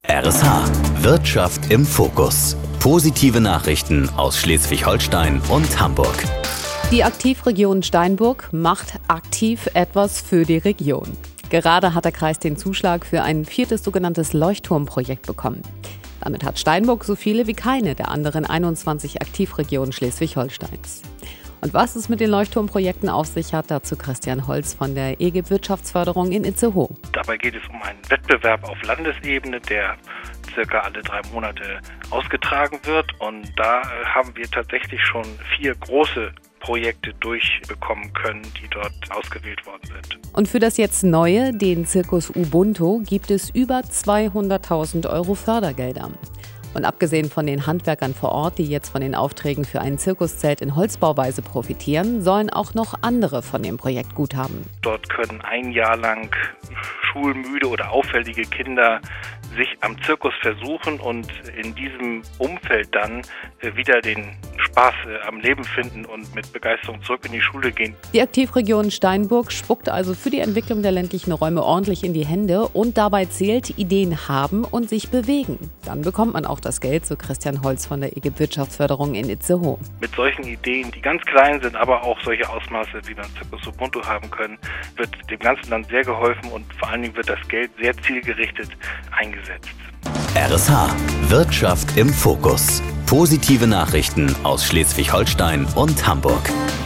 RSH Wirtschaft im Fokus. Positive Nachrichten aus Schleswig-Holstein und Hamburg. Die Aktivregion Steinburg macht aktiv etwas für die Region. Gerade hat der Kreis den Zuschlag für ein 4. sogenanntes Leuchtturmprojekt bekommen. Damit hat Steinburg so viele wie keine der anderen 21 Aktivregionen Schleswig-Holsteins. Und was es mit den Leuchtturmprojekten auf sich hat, dazu Christian Holz von der EGIP Wirtschaftsförderung in Itzehoe. Dabei geht es um einen Wettbewerb auf Landesebene, der circa alle 3 Monate ausgetragen wird. Und da haben wir tatsächlich schon 4 große Projekte durchbekommen können, die dort ausgewählt worden sind. Und für das jetzt neue, den Zirkus Ubuntu, gibt es über 200.000 Euro Fördergelder. Und abgesehen von den Handwerkern vor Ort, die jetzt von den Aufträgen für ein Zirkuszelt in Holzbauweise profitieren, sollen auch noch andere von dem Projekt gut haben. Dort können ein Jahr lang schulmüde oder auffällige Kinder sich am Zirkus versuchen und in diesem Umfeld dann wieder den Spaß am Leben finden und mit Begeisterung zurück in die Schule gehen. Die Aktivregion Steinburg spuckt also für die Entwicklung der ländlichen Räume ordentlich in die Hände und dabei zählt Ideen haben und sich bewegen. Dann bekommt man auch das Geld, so Christian Holz von der EGIP Wirtschaftsförderung in Itzehoe. Mit solchen Ideen, die ganz klein sind, aber auch solche Ausmaße, wie wir im Zirkus Ubuntu haben können, wird dem ganzen Land sehr geholfen und vor allen Dingen wird das Geld sehr zielgerichtet eingesetzt. RSH Wirtschaft im Fokus. Positive Nachrichten aus Schleswig-Holstein und Hamburg.